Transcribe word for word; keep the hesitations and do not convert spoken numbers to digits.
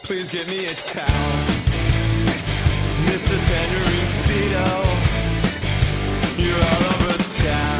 Please get me a towel. Mister Tangerine Speedo, you're all over town.